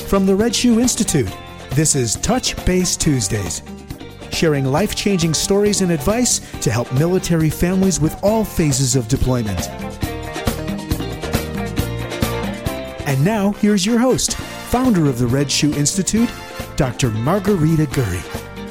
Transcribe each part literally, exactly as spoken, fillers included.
From the Red Shoe Institute, this is Touch Base Tuesdays, sharing life-changing stories and advice to help military families with all phases of deployment. And now, here's your host, founder of the Red Shoe Institute, Doctor Margarita Gurry.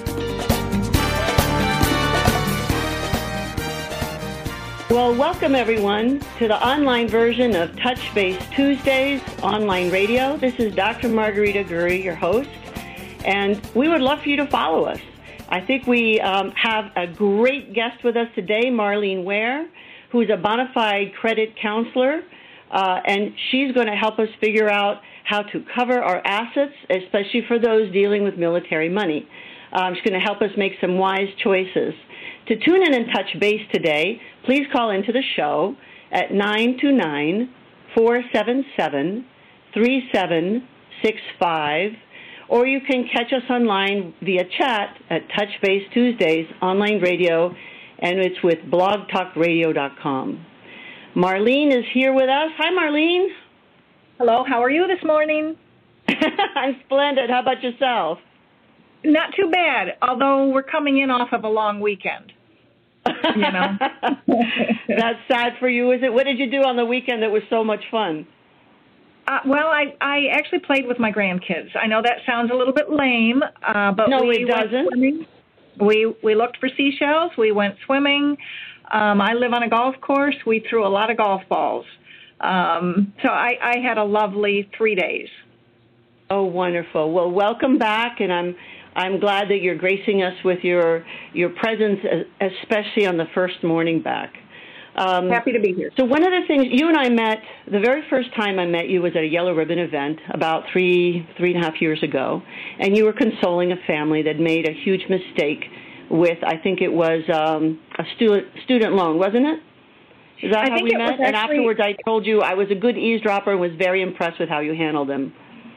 Well, welcome everyone to the online version of Touch Base Tuesdays online radio. This is Doctor Margarita Gurry, your host, and we would love for you to follow us. I think we um, have a great guest with us today, Marlene Ware, who is a bona fide credit counselor, uh, and she's going to help us figure out how to cover our assets, especially for those dealing with military money. Um, she's going to help us make some wise choices. To tune in and touch base today, please call into the show at nine two nine, four seven seven, three seven six five, or you can catch us online via chat at Touch Base Tuesdays online radio, and it's with blog talk radio dot com. Marlene is here with us. Hi, Marlene. Hello, how are you this morning? I'm splendid. How about yourself? Not too bad, although we're coming in off of a long weekend. You know. That's sad for you, is it? What did you do on the weekend that was so much fun? Uh, well, I, I actually played with my grandkids. I know that sounds a little bit lame, uh, but no, we it doesn't. went swimming. We we looked for seashells. We went swimming. Um, I live on a golf course. We threw a lot of golf balls. Um, so I, I had a lovely three days. Oh, wonderful. Well, welcome back, and I'm I'm glad that you're gracing us with your your presence, especially on the first morning back. Um, Happy to be here. So one of the things, you and I met, the very first time I met you was at a Yellow Ribbon event about three, three and a half years ago, and you were consoling a family that made a huge mistake with, I think it was um, a student student loan, wasn't it? Is that I how think we it met? was actually, and afterwards I told you I was a good eavesdropper and was very impressed with how you handled them.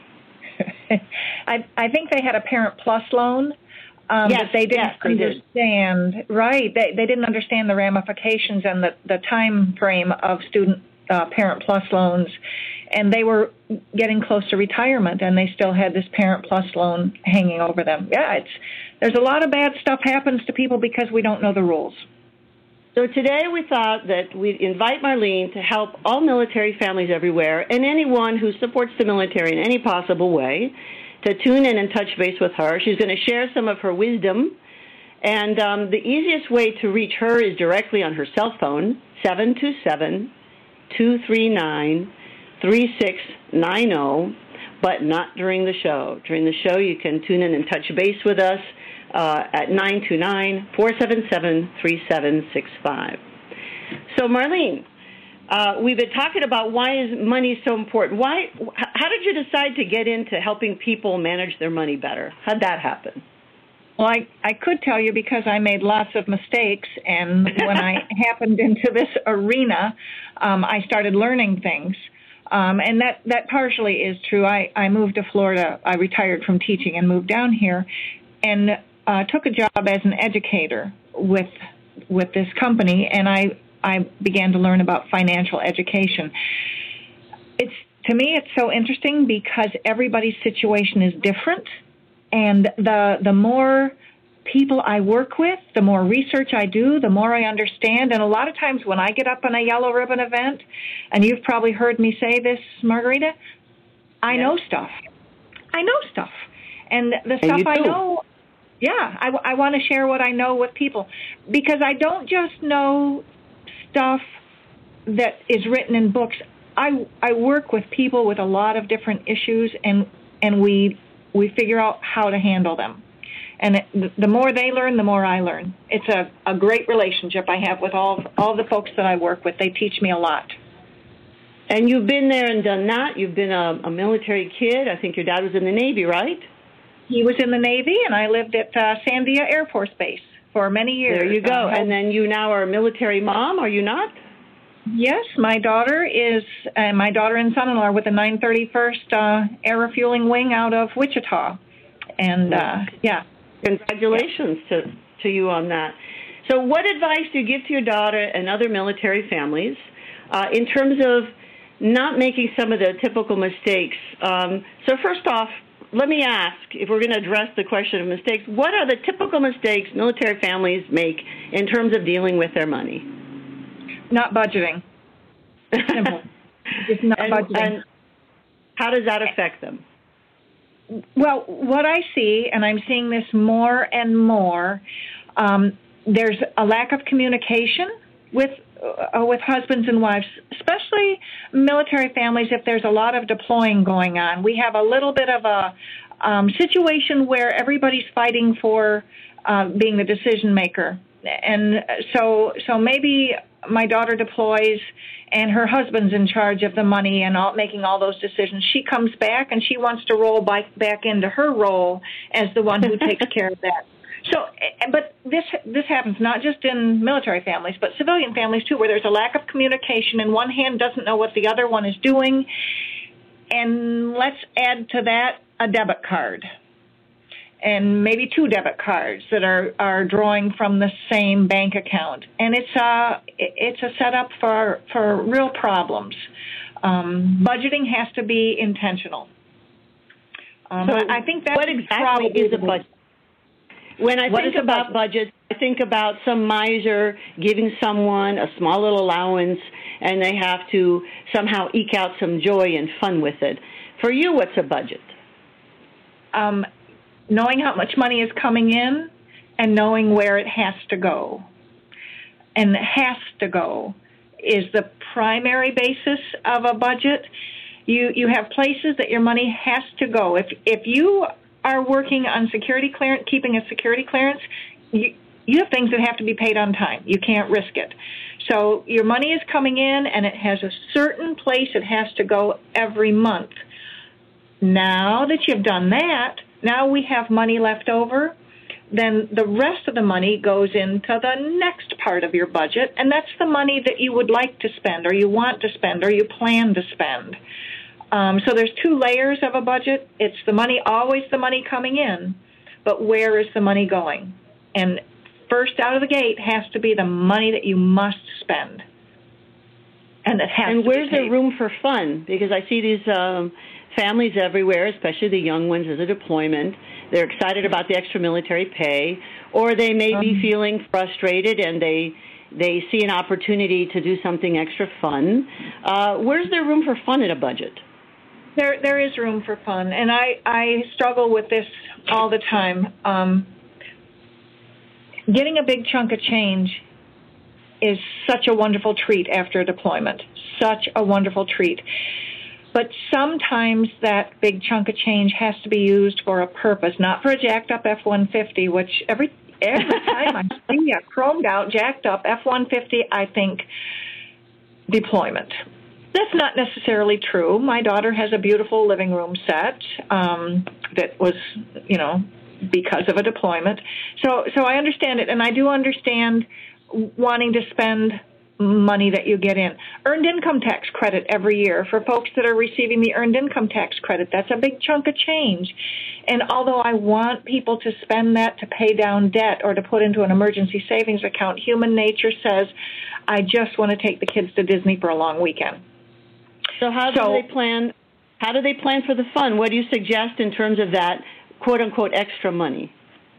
I, I think they had a Parent Plus loan, um, yes, but they didn't yes, they understand. Did. Right, they they didn't understand the ramifications and the, the time frame of student uh, Parent Plus loans, and they were getting close to retirement, and they still had this Parent Plus loan hanging over them. Yeah, it's there's a lot of bad stuff happens to people because we don't know the rules. So today we thought that we'd invite Marlene to help all military families everywhere and anyone who supports the military in any possible way to tune in and touch base with her. She's going to share some of her wisdom, and um, the easiest way to reach her is directly on her cell phone, seven two seven, two three nine, three six nine zero, but not during the show. During the show, you can tune in and touch base with us Uh, at nine two nine, four seven seven, three seven six five. So, Marlene, uh, we've been talking about why is money so important. Why? How did you decide to get into helping people manage their money better? How'd that happen? Well, I, I could tell you because I made lots of mistakes, and when I happened into this arena, um, I started learning things. Um, and that, that partially is true. I, I moved to Florida. I retired from teaching and moved down here, and Uh, took a job as an educator with with this company, and I I began to learn about financial education. It's to me, it's so interesting because everybody's situation is different, and the the more people I work with, the more research I do, the more I understand. And a lot of times when I get up on a Yellow Ribbon event, and you've probably heard me say this, Margarita, I yes. know stuff. I know stuff, and the and stuff I do. know. Yeah, I, I want to share what I know with people because I don't just know stuff that is written in books. I I work with people with a lot of different issues, and and we we figure out how to handle them. And it, the more they learn, the more I learn. It's a, a great relationship I have with all all the folks that I work with. They teach me a lot. And you've been there and done that. You've been a, a military kid. I think your dad was in the Navy, right? He was in the Navy, and I lived at uh, Sandia Air Force Base for many years. There you go. Uh, and then you now are a military mom, are you not? Yes, my daughter is, uh, my daughter and son-in-law are with the nine thirty-first uh, Air Refueling Wing out of Wichita. And, uh, yeah. Congratulations yeah. to, to you on that. So what advice do you give to your daughter and other military families uh, in terms of not making some of the typical mistakes. Um, so first off, let me ask, if we're going to address the question of mistakes, what are the typical mistakes military families make in terms of dealing with their money? Not budgeting. Simple. Just not and, budgeting. And how does that affect them? Well, what I see, and I'm seeing this more and more, um, there's a lack of communication with uh, with husbands and wives, especially military families. If there's a lot of deploying going on, we have a little bit of a um, situation where everybody's fighting for uh, being the decision maker, and so so maybe my daughter deploys and her husband's in charge of the money and all, making all those decisions. She comes back and she wants to roll back, back into her role as the one who takes care of that. So, but this this happens not just in military families, but civilian families too, where there's a lack of communication and one hand doesn't know what the other one is doing. And let's add to that a debit card and maybe two debit cards that are, are drawing from the same bank account. And it's a, it's a setup for, for real problems. Um, budgeting has to be intentional. Um, so I think that's what exactly is a budget? When I what think about budgets, I think about some miser giving someone a small little allowance, and they have to somehow eke out some joy and fun with it. For you, what's a budget? Um, knowing how much money is coming in and knowing where it has to go. And has to go is the primary basis of a budget. You you have places that your money has to go. If if you are working on security clearance, keeping a security clearance, you, you have things that have to be paid on time. You can't risk it. So your money is coming in, and it has a certain place it has to go every month. Now that you've done that, now we have money left over, then the rest of the money goes into the next part of your budget, and that's the money that you would like to spend or you want to spend or you plan to spend. Um, so there's two layers of a budget. It's the money, always the money coming in, but where is the money going? And first out of the gate has to be the money that you must spend. And it has and to where's be paid. the room for fun? Because I see these um, families everywhere, especially the young ones as a deployment. They're excited about the extra military pay, or they may um, be feeling frustrated and they they see an opportunity to do something extra fun. Uh, where's there room for fun in a budget? There, there is room for fun, and I, I struggle with this all the time. Um, getting a big chunk of change is such a wonderful treat after a deployment, such a wonderful treat. But sometimes that big chunk of change has to be used for a purpose, not for a jacked-up F one fifty, which every every time I see a chromed-out, jacked-up F one fifty, I think deployment. That's not necessarily true. My daughter has a beautiful living room set um, that was, you know, because of a deployment. So, so I understand it, and I do understand wanting to spend money that you get in. Earned income tax credit every year for folks that are receiving the earned income tax credit. That's a big chunk of change. And although I want people to spend that to pay down debt or to put into an emergency savings account, human nature says, I just want to take the kids to Disney for a long weekend. So how do so, they plan? How do they plan for the fun? What do you suggest in terms of that quote unquote extra money?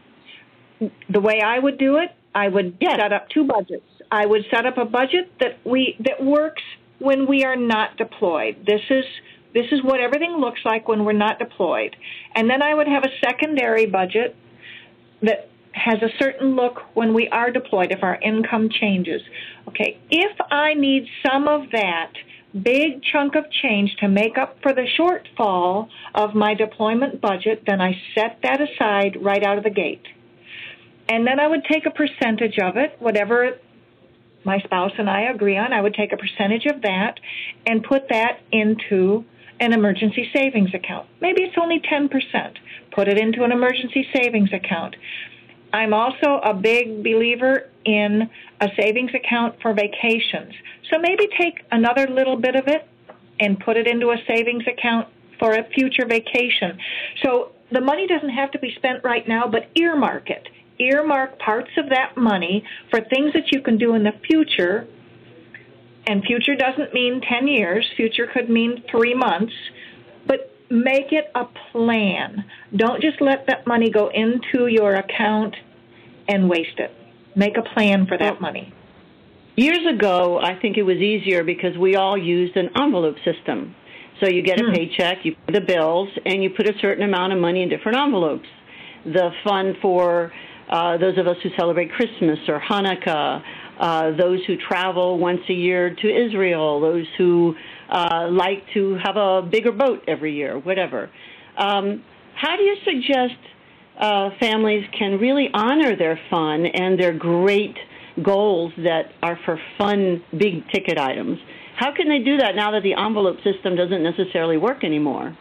The way I would do it, I would yes. set up two budgets. I would set up a budget that we that works when we are not deployed. This is this is what everything looks like when we're not deployed. And then I would have a secondary budget that has a certain look when we are deployed, if our income changes. Okay, if I need some of that big chunk of change to make up for the shortfall of my deployment budget, then I set that aside right out of the gate. And then I would take a percentage of it, whatever my spouse and I agree on, I would take a percentage of that and put that into an emergency savings account. Maybe it's only ten percent. Put it into an emergency savings account. I'm also a big believer in a savings account for vacations. So maybe take another little bit of it and put it into a savings account for a future vacation. So the money doesn't have to be spent right now, but earmark it. Earmark parts of that money for things that you can do in the future and future doesn't mean ten years. Future could mean three months. But make it a plan. Don't just let that money go into your account and waste it. Make a plan for that money. Years ago, I think it was easier because we all used an envelope system. So you get a mm. paycheck, you pay the bills, and you put a certain amount of money in different envelopes. The fund for uh, those of us who celebrate Christmas or Hanukkah, uh, those who travel once a year to Israel, those who uh, like to have a bigger boat every year, whatever. Um, how do you suggest uh, families can really honor their fun and their great goals that are for fun, big-ticket items? How can they do that now that the envelope system doesn't necessarily work anymore?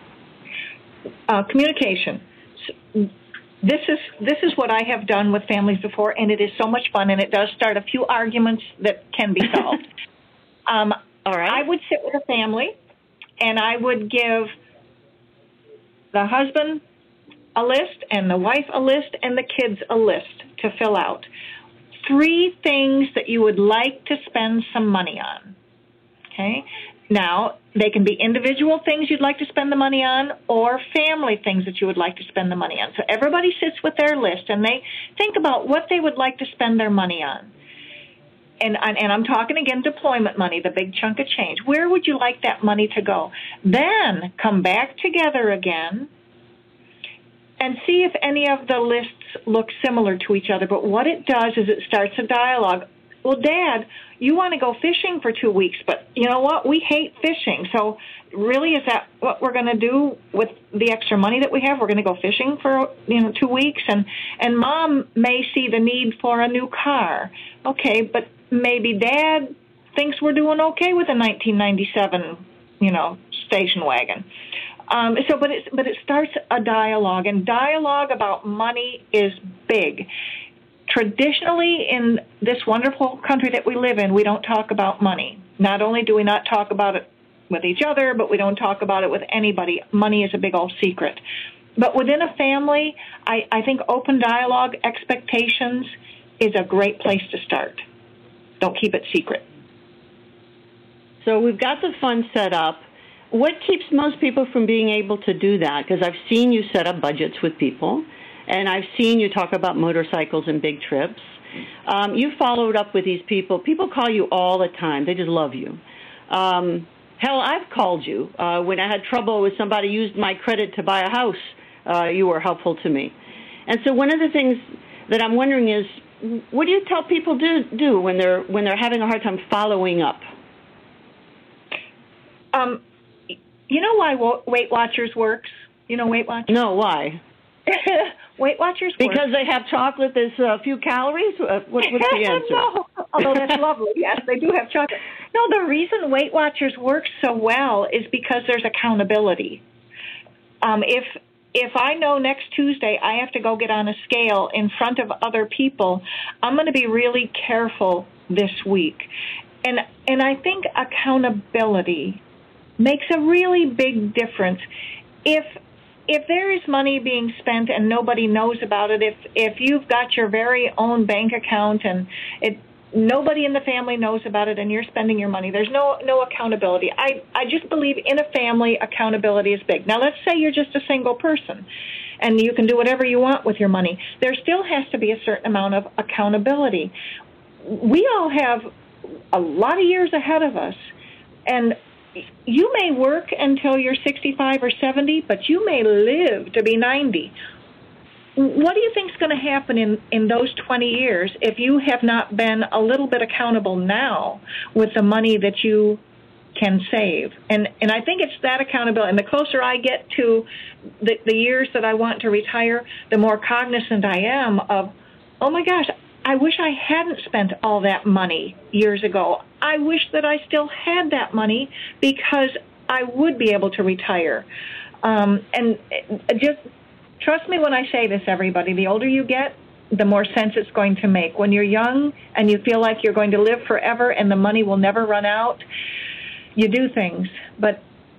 Uh, communication. This is this is what I have done with families before, and it is so much fun, and it does start a few arguments that can be solved. um, All right. I would sit with a family, and I would give the husband a list, and the wife a list, and the kids a list to fill out. Three things that you would like to spend some money on. Okay? Now, they can be individual things you'd like to spend the money on or family things that you would like to spend the money on. So everybody sits with their list and they think about what they would like to spend their money on. And, and I'm talking, again, deployment money, the big chunk of change. Where would you like that money to go? Then come back together again and see if any of the lists look similar to each other. But what it does is it starts a dialogue. Well, Dad, you want to go fishing for two weeks, but you know what? We hate fishing. So really, is that what we're going to do with the extra money that we have? We're going to go fishing for, you know, two weeks, and, and Mom may see the need for a new car. Okay, but maybe Dad thinks we're doing okay with a nineteen ninety-seven, you know, station wagon. Um, so, but it, but it starts a dialogue, and dialogue about money is big. Traditionally, in this wonderful country that we live in, we don't talk about money. Not only do we not talk about it with each other, but we don't talk about it with anybody. Money is a big old secret. But within a family, I, I think open dialogue, expectations is a great place to start. Don't keep it secret. So we've got the fund set up. What keeps most people from being able to do that? Because I've seen you set up budgets with people, and I've seen you talk about motorcycles and big trips. Um, you followed up with these people. People call you all the time. They just love you. Um, hell, I've called you. Uh, when I had trouble with somebody used my credit to buy a house, uh, you were helpful to me. And so one of the things that I'm wondering is, what do you tell people do do when they're when they're having a hard time following up? Um, you know why Weight Watchers works? You know Weight Watchers? No, why? Weight Watchers Because works. they have chocolate that's a few calories? Uh, what, what's the answer? No, although that's lovely. Yes, they do have chocolate. No, the reason Weight Watchers works so well is because there's accountability. Um, if if I know next Tuesday I have to go get on a scale in front of other people, I'm going to be really careful this week. And and I think accountability makes a really big difference. If if there is money being spent and nobody knows about it, if if you've got your very own bank account and it nobody in the family knows about it and you're spending your money, there's no no accountability. I, I just believe in a family, accountability is big. Now, let's say you're just a single person and you can do whatever you want with your money. There still has to be a certain amount of accountability. We all have a lot of years ahead of us, and you may work until you're sixty-five or seventy, but you may live to be ninety. What do you think is going to happen in, in those twenty years if you have not been a little bit accountable now with the money that you can save? And and I think it's that accountability. And the closer I get to the, the years that I want to retire, the more cognizant I am of, oh my gosh, I wish I hadn't spent all that money years ago. I wish that I still had that money because I would be able to retire. Um, and just trust me when I say this, everybody. The older you get, the more sense it's going to make. When you're young and you feel like you're going to live forever and the money will never run out, you do things. But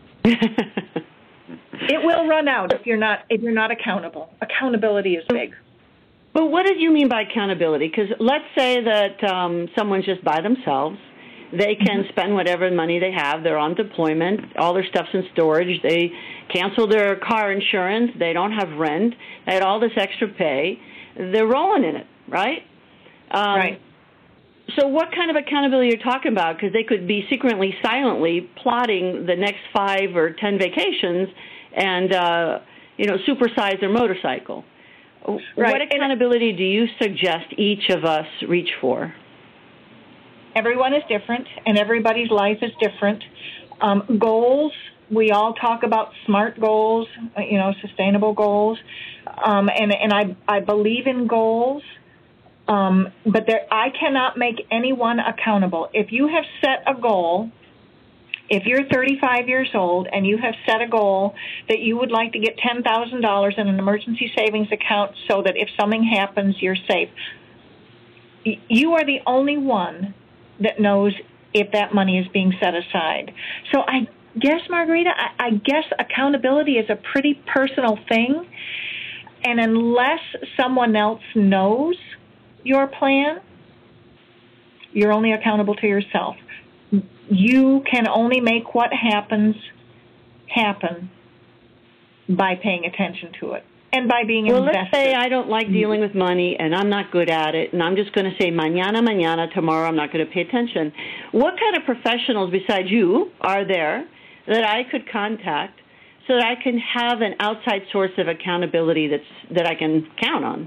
it will run out if you're not if you're not accountable. Accountability is big. But what did you mean by accountability? Because let's say that um, someone's just by themselves They can mm-hmm. spend whatever money they have. They're on deployment. All their stuff's in storage. They cancel their car insurance. They don't have rent. They had all this extra pay. They're rolling in it, right? Um, right. So what kind of accountability are you talking about? Because they could be secretly, silently plotting the next five or ten vacations and, uh, you know, supersize their motorcycle. Right. What accountability do you suggest each of us reach for? Everyone is different, and everybody's life is different. Um, goals, we all talk about SMART goals, you know, sustainable goals, um, and, and I, I believe in goals. Um, but there, I cannot make anyone accountable. If you have set a goal, if you're thirty-five years old and you have set a goal that you would like to get ten thousand dollars in an emergency savings account so that if something happens, you're safe, you are the only one that knows if that money is being set aside. So I guess, Margarita, I, I guess accountability is a pretty personal thing. And unless someone else knows your plan, you're only accountable to yourself. You can only make what happens happen by paying attention to it and by being well, invested. Well, let's say I don't like dealing with money and I'm not good at it, and I'm just going to say mañana, mañana, tomorrow I'm not going to pay attention. What kind of professionals besides you are there that I could contact so that I can have an outside source of accountability that's that I can count on?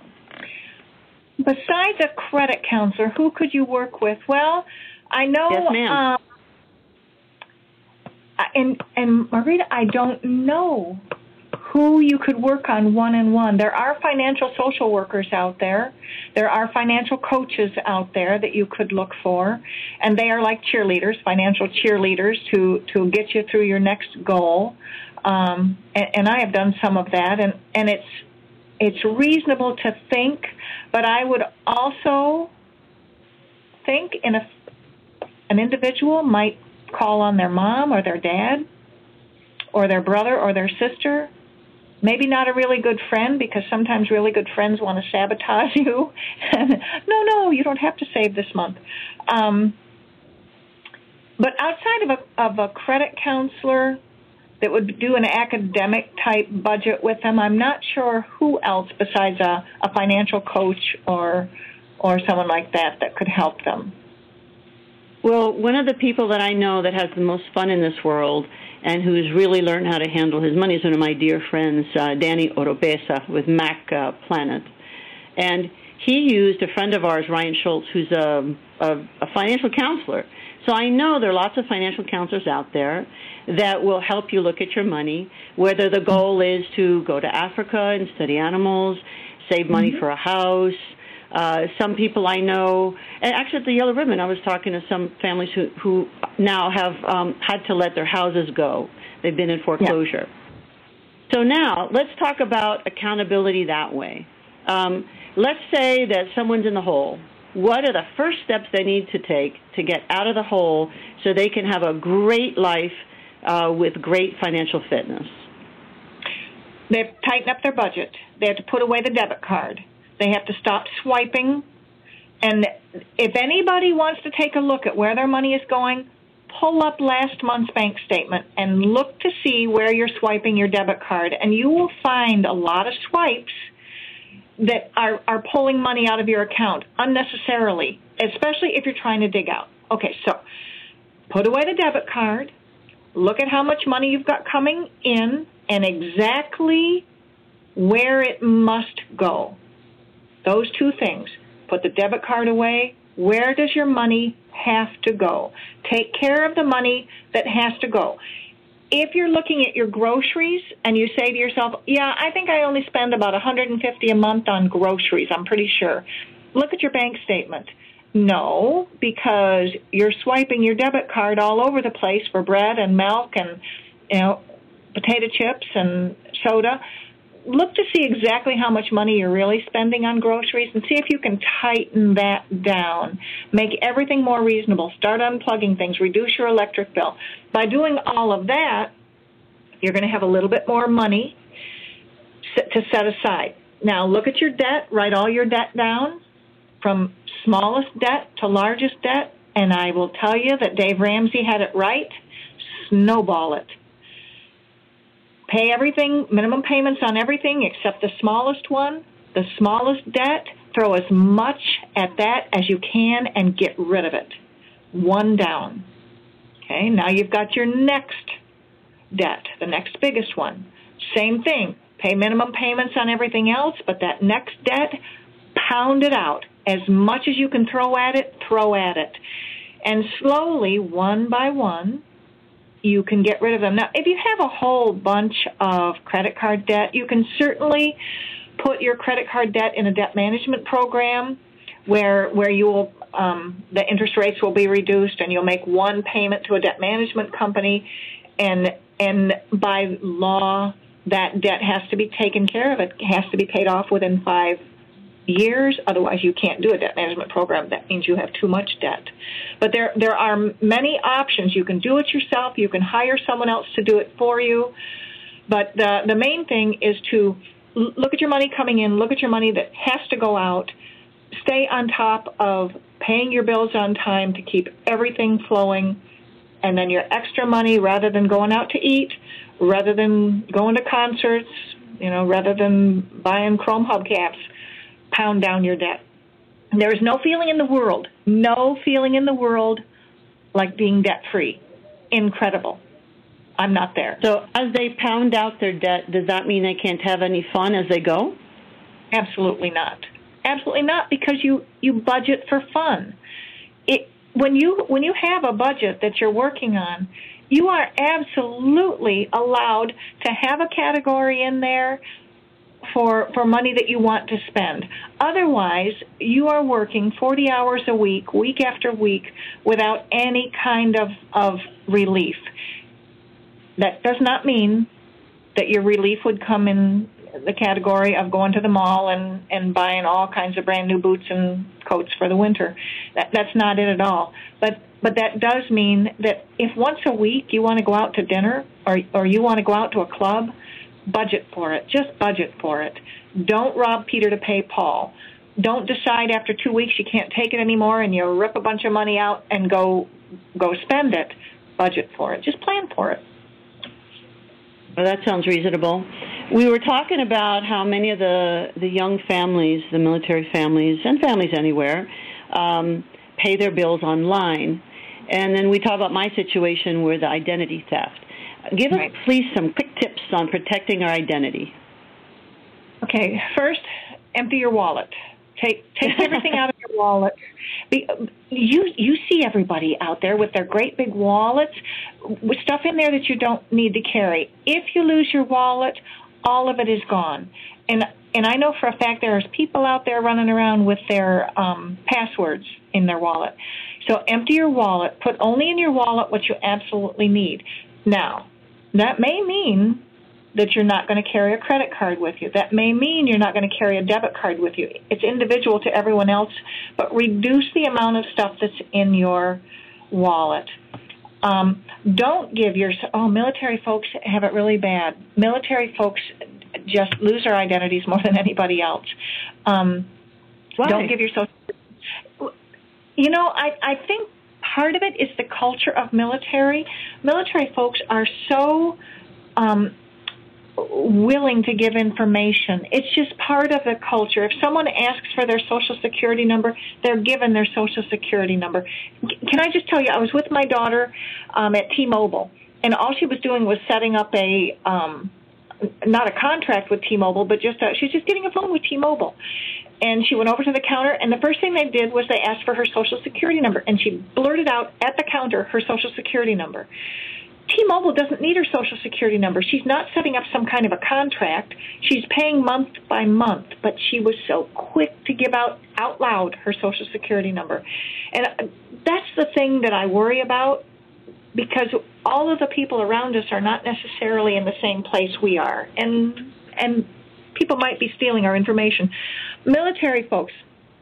Besides a credit counselor, who could you work with? Well, I know, yes, ma'am. Um, and, and Margarita, I don't know who you could work on one-on-one. There are financial social workers out there. There are financial coaches out there that you could look for, and they are like cheerleaders, financial cheerleaders, to, to get you through your next goal. Um, and, and I have done some of that, and, and it's it's reasonable to think, but I would also think in a, an individual might call on their mom or their dad or their brother or their sister. Maybe not a really good friend, because sometimes really good friends want to sabotage you. no, no, you don't have to save this month. Um, but outside of a, of a credit counselor that would do an academic-type budget with them, I'm not sure who else besides a, a financial coach or or someone like that that could help them. Well, one of the people that I know that has the most fun in this world and who's really learned how to handle his money is one of my dear friends, uh, Danny Oropesa with Mac uh, Planet. And he used a friend of ours, Ryan Schultz, who's a, a, a financial counselor. So I know there are lots of financial counselors out there that will help you look at your money, whether the goal is to go to Africa and study animals, save money mm-hmm. for a house. Uh, some people I know, and actually at the Yellow Ribbon, I was talking to some families who, who now have um, had to let their houses go. They've been in foreclosure. Yeah. So now let's talk about accountability that way. Um, let's say that someone's in the hole. What are the first steps they need to take to get out of the hole so they can have a great life uh, with great financial fitness? They have to tighten up their budget. They have to put away the debit card. They have to stop swiping. And if anybody wants to take a look at where their money is going, pull up last month's bank statement and look to see where you're swiping your debit card. And you will find a lot of swipes that are, are pulling money out of your account unnecessarily, especially if you're trying to dig out. Okay, so put away the debit card, look at how much money you've got coming in, and exactly where it must go. Those two things. Put the debit card away. Where does your money have to go? Take care of the money that has to go. If you're looking at your groceries and you say to yourself, yeah, I think I only spend about one hundred fifty dollars a month on groceries, I'm pretty sure. Look at your bank statement. No, because you're swiping your debit card all over the place for bread and milk and, you know, potato chips and soda. Look to see exactly how much money you're really spending on groceries and see if you can tighten that down. Make everything more reasonable. Start unplugging things. Reduce your electric bill. By doing all of that, you're going to have a little bit more money to set aside. Now, look at your debt. Write all your debt down from smallest debt to largest debt. And I will tell you that Dave Ramsey had it right. Snowball it. Pay everything, minimum payments on everything except the smallest one, the smallest debt. Throw as much at that as you can and get rid of it. One down. Okay, now you've got your next debt, the next biggest one. Same thing. Pay minimum payments on everything else, but that next debt, pound it out. As much as you can throw at it, throw at it. And slowly, one by one, you can get rid of them. Now, if you have a whole bunch of credit card debt, you can certainly put your credit card debt in a debt management program where where you will um, the interest rates will be reduced, and you'll make one payment to a debt management company, and and by law that debt has to be taken care of. It has to be paid off within five years. Otherwise, you can't do a debt management program. That means you have too much debt. But there there are many options. You can do it yourself. You can hire someone else to do it for you. But the the main thing is to look at your money coming in. Look at your money that has to go out. Stay on top of paying your bills on time to keep everything flowing. And then your extra money, rather than going out to eat, rather than going to concerts, you know, rather than buying Chrome hubcaps, pound down your debt. There is no feeling in the world, no feeling in the world like being debt-free. Incredible. I'm not there. So as they pound out their debt, does that mean they can't have any fun as they go? Absolutely not. Absolutely not, because you, you budget for fun. It, when you when you have a budget that you're working on, you are absolutely allowed to have a category in there for for money that you want to spend. Otherwise, you are working forty hours a week, week after week, without any kind of, of relief. That does not mean that your relief would come in the category of going to the mall and, and buying all kinds of brand new boots and coats for the winter. That, that's not it at all. But but that does mean that if once a week you want to go out to dinner or or you want to go out to a club, budget for it. Just budget for it. Don't rob Peter to pay Paul. Don't decide after two weeks you can't take it anymore and you rip a bunch of money out and go go spend it. Budget for it. Just plan for it. Well, that sounds reasonable. We were talking about how many of the, the young families, the military families, and families anywhere, um, pay their bills online. And then we talk about my situation with identity theft. Give us, right. please, some quick tips on protecting our identity. Okay, first, empty your wallet. Take take everything out of your wallet. Be, you you see everybody out there with their great big wallets with stuff in there that you don't need to carry. If you lose your wallet, all of it is gone. And and I know for a fact there's people out there running around with their um, passwords in their wallet. So empty your wallet. Put only in your wallet what you absolutely need. Now, that may mean that you're not going to carry a credit card with you. That may mean you're not going to carry a debit card with you. It's individual to everyone else, but reduce the amount of stuff that's in your wallet. Um, don't give your, oh, military folks have it really bad. Military folks just lose their identities more than anybody else. Um, Why? Don't give your social, you know, I, I think part of it is the culture of military. Military folks are so um, willing to give information. It's just part of the culture. If someone asks for their Social Security number, they're given their Social Security number. Can I just tell you, I was with my daughter um, at T-Mobile, and all she was doing was setting up a, um, not a contract with T-Mobile, but just a, she was just getting a phone with T-Mobile. And she went over to the counter, and the first thing they did was they asked for her Social Security number, and she blurted out at the counter her Social Security number. T-Mobile doesn't need her Social Security number. She's not setting up some kind of a contract. She's paying month by month, but she was so quick to give out out loud her Social Security number. And that's the thing that I worry about, because all of the people around us are not necessarily in the same place we are, and and people might be stealing our information. Military folks,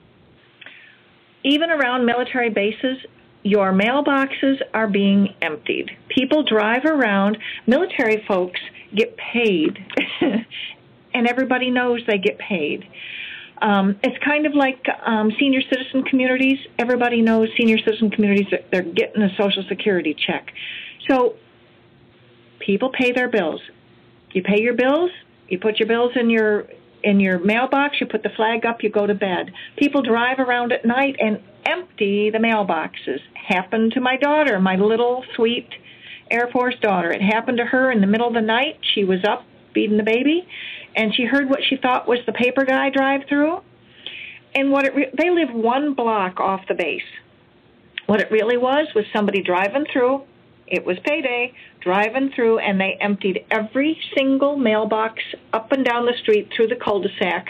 even around military bases, your mailboxes are being emptied. People drive around. Military folks get paid, and everybody knows they get paid. Um, it's kind of like um, senior citizen communities. Everybody knows senior citizen communities, they're getting a Social Security check. So people pay their bills. You pay your bills, you put your bills in your in your mailbox, you put the flag up, you go to bed. People drive around at night and empty the mailboxes. Happened to my daughter, my little sweet Air Force daughter. It happened to her in the middle of the night. She was up feeding the baby, and she heard what she thought was the paper guy drive through. And what it re- they live one block off the base. What it really was was somebody driving through. It was payday, driving through, and they emptied every single mailbox up and down the street through the cul-de-sac.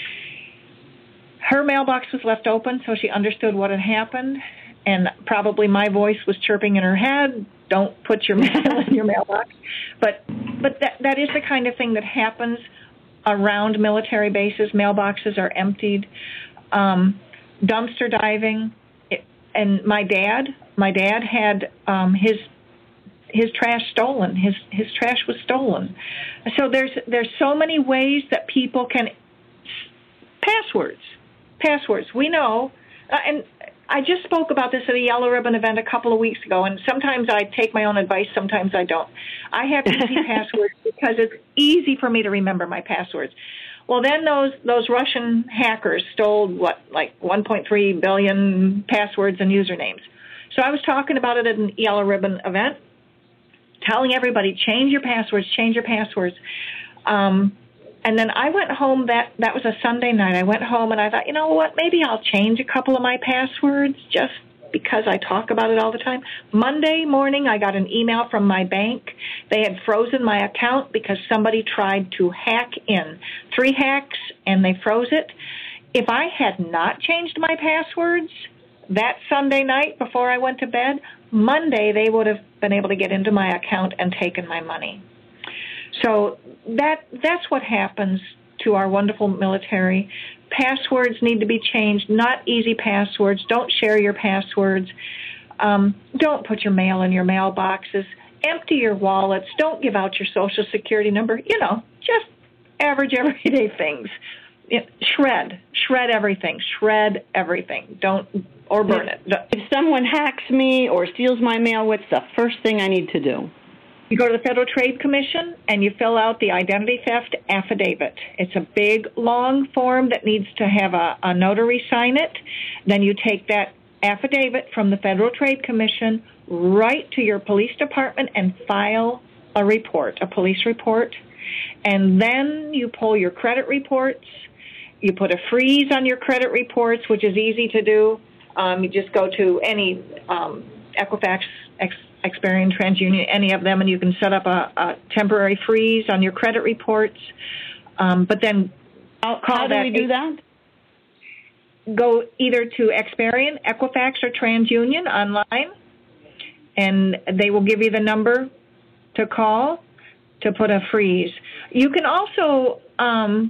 Her mailbox was left open, so she understood what had happened, and probably my voice was chirping in her head, don't put your mail in your mailbox. But but that that is the kind of thing that happens around military bases. Mailboxes are emptied. Um, dumpster diving. It, and my dad, my dad had um, his his trash stolen. His his trash was stolen. So there's there's so many ways that people can passwords. Passwords. We know, uh, and I just spoke about this at a Yellow Ribbon event a couple of weeks ago, and sometimes I take my own advice, sometimes I don't. I have easy passwords because it's easy for me to remember my passwords. Well, then those those Russian hackers stole, what, like one point three billion passwords and usernames. So I was talking about it at a Yellow Ribbon event, telling everybody, change your passwords, change your passwords. Um, and then I went home, that, that was a Sunday night. I went home and I thought, you know what, maybe I'll change a couple of my passwords just because I talk about it all the time. Monday morning, I got an email from my bank. They had frozen my account because somebody tried to hack in. Three hacks, and they froze it. If I had not changed my passwords that Sunday night before I went to bed, Monday they would have been able to get into my account and taken my money. So that that's what happens to our wonderful military. Passwords need to be changed, not easy passwords. Don't share your passwords. Um, don't put your mail in your mailboxes. Empty your wallets. Don't give out your Social Security number. You know, just average everyday things. It, shred. Shred everything. Shred everything. Don't, or burn it. If someone hacks me or steals my mail, what's the first thing I need to do? You go to the Federal Trade Commission and you fill out the identity theft affidavit. It's a big, long form that needs to have a, a notary sign it. Then you take that affidavit from the Federal Trade Commission right to your police department and file a report, a police report. And then you pull your credit reports. You put a freeze on your credit reports, which is easy to do. Um, you just go to any um, Equifax, X, Experian, TransUnion, any of them, and you can set up a, a temporary freeze on your credit reports. Um, but then how, call how do that we do that? Go either to Experian, Equifax, or TransUnion online, and they will give you the number to call to put a freeze. You can also, um,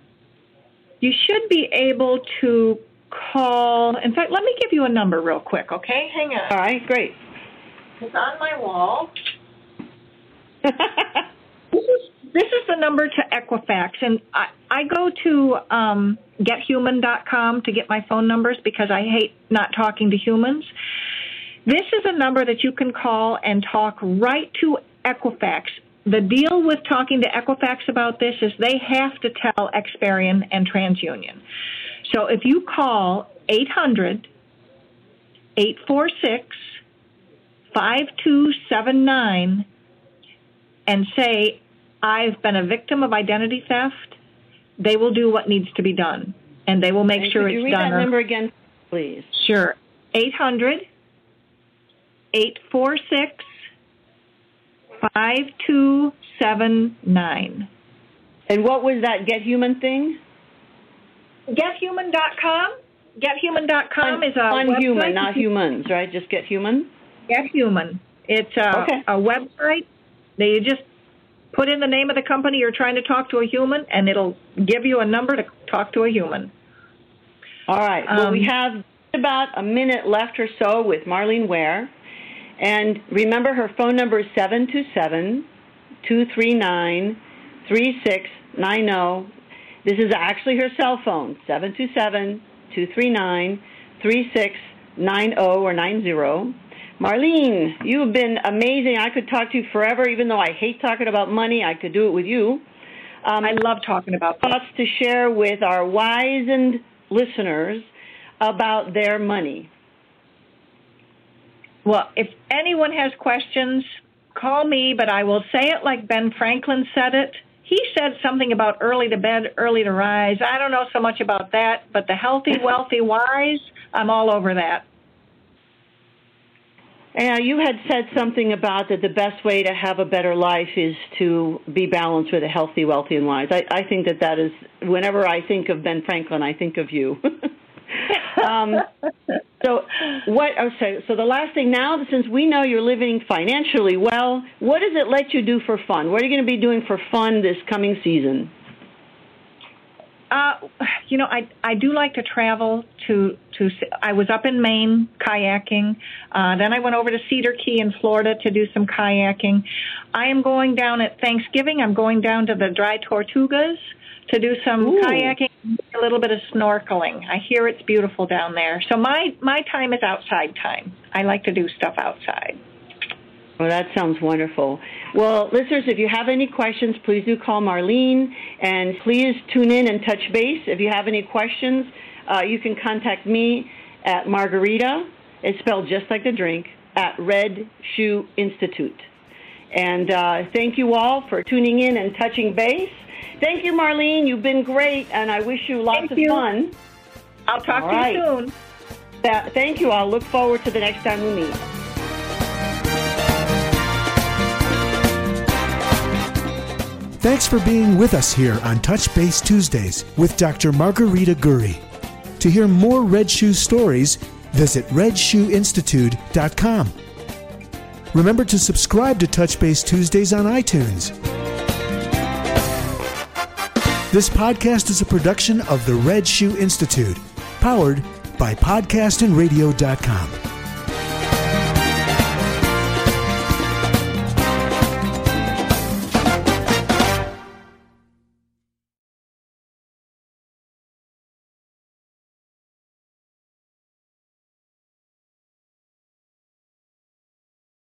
you should be able to call, in fact, let me give you a number real quick, okay? Hang on. All right, great. It's on my wall. this, is, this is the number to Equifax, and I, I go to um, get human dot com to get my phone numbers because I hate not talking to humans. This is a number that you can call and talk right to Equifax. The deal with talking to Equifax about this is they have to tell Experian and TransUnion. So if you call eight hundred, eight four six, five two seven nine and say, I've been a victim of identity theft, they will do what needs to be done, and they will make and sure could it's you read done. That number again, please. Sure. eight hundred, eight four six, five two seven nine. And what was that Get Human thing? get human dot com. get human dot com is a on human, website. not humans, right? Just Get Human? Get Human. It's a, okay. a website that you just put in the name of the company you're trying to talk to a human, and it'll give you a number to talk to a human. All right. Well, Um, we have about a minute left or so with Marlene Ware. And remember, her phone number is seven two seven, two three nine, three six nine zero. This is actually her cell phone, seven two seven, two three nine, three six nine zero or nine zero. Marlene, you've been amazing. I could talk to you forever, even though I hate talking about money. I could do it with you. Um, I love talking about thoughts to share with our wizened listeners about their money. Well, if anyone has questions, call me, but I will say it like Ben Franklin said it. He said something about early to bed, early to rise. I don't know so much about that, but the healthy, wealthy, wise, I'm all over that. And you had said something about that the best way to have a better life is to be balanced with a healthy, wealthy, and wise. I, I think that that is, whenever I think of Ben Franklin, I think of you. um, so what? Oh, so, so the last thing now, since we know you're living financially well, what does it let you do for fun? What are you going to be doing for fun this coming season? Uh, you know, I I do like to travel to, to I was up in Maine kayaking. Uh, then I went over to Cedar Key in Florida to do some kayaking. I am going down at Thanksgiving. I'm going down to the Dry Tortugas to do some Ooh. kayaking, a little bit of snorkeling. I hear it's beautiful down there. So my, my time is outside time. I like to do stuff outside. Well, that sounds wonderful. Well, listeners, if you have any questions, please do call Marlene, and please tune in and touch base. If you have any questions, uh, you can contact me at Margarita, it's spelled just like the drink, at Red Shoe Institute. And uh, thank you all for tuning in and touching base. Thank you, Marlene. You've been great, and I wish you lots thank of you. fun. I'll talk all to right. you soon. That, thank you. I'll look forward to the next time we meet. Thanks for being with us here on Touch Base Tuesdays with Doctor Margarita Gurry. To hear more Red Shoe stories, visit red shoe institute dot com. Remember to subscribe to Touch Base Tuesdays on iTunes. This podcast is a production of the Red Shoe Institute, powered by podcast and radio dot com.